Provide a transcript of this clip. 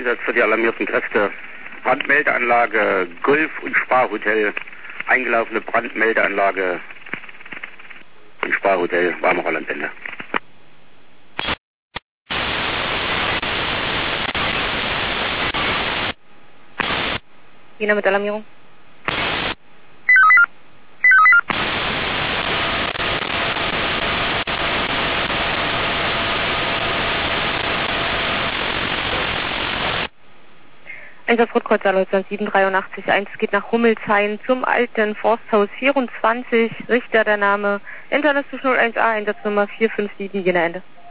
Einsatz für die alarmierten Kräfte. Brandmeldeanlage Golf und Sparhotel. Eingelaufene Brandmeldeanlage und Sparhotel, Weimarer Landende. Jena mit Alarmierung. Einsatz Rotkreuz Leutnant 78381 geht nach Hummelshain zum alten Forsthaus 24. Richter der Name Internet 01A, Einsatznummer 457, Jena Ende.